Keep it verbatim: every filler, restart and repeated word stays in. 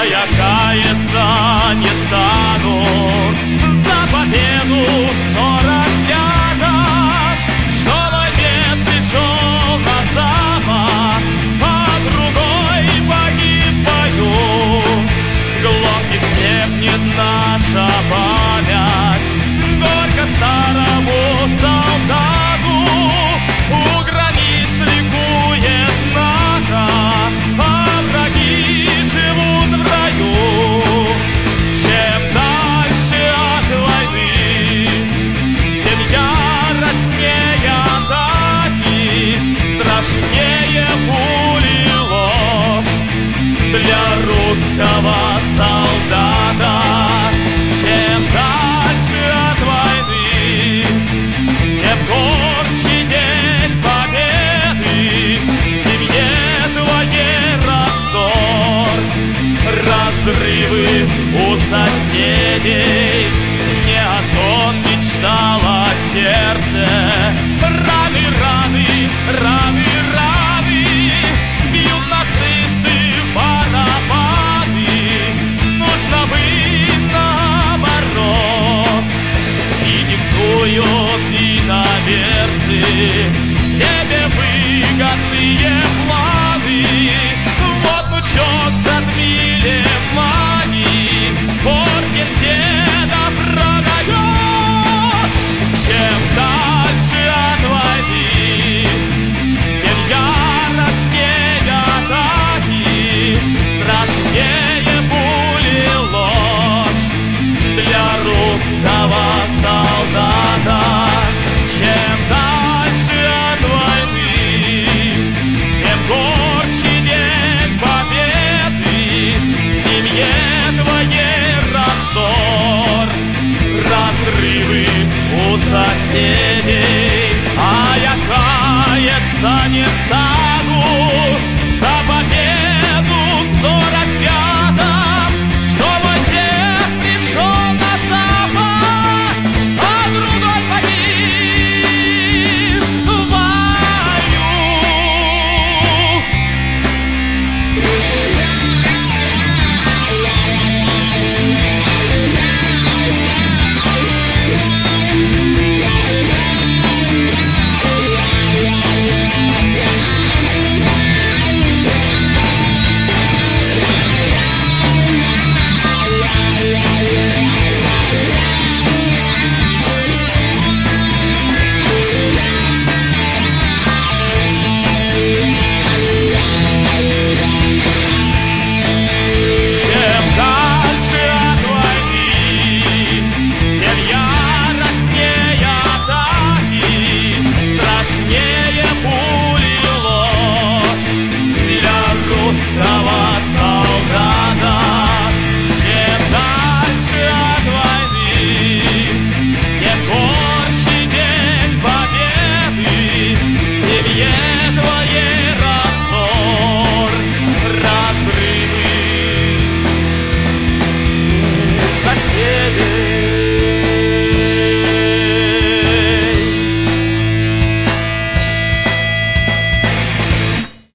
я каяться не стану за победу сорок пятом, что мой дед пришел на запад, а другой погиб в бою. Глохнет, слепнет наша память, горько старому солдату. У границ ликует нага, а враги живут в раю. Чем дальше от войны, тем яростнее атаки, страшнее пули ложь для русского солдата. Чем дальше от войны, тем горче день победы. В семье твоей раздор, разрывы у соседей. Не о том мечтало сердце. Раны, раны, раны, раны, бьют нацисты водопады. Нужно быть наоборот, и диктуют иноверцы себе выгодные планы. Вот внучок затмили мани, орден деда продает. Чем дальше от войны, тем яростнее атаки, страшнее пули ложь для русского солдата. Чем дальше от войны, тем горче день победы. В семье твоей раздор, разрывы у соседей.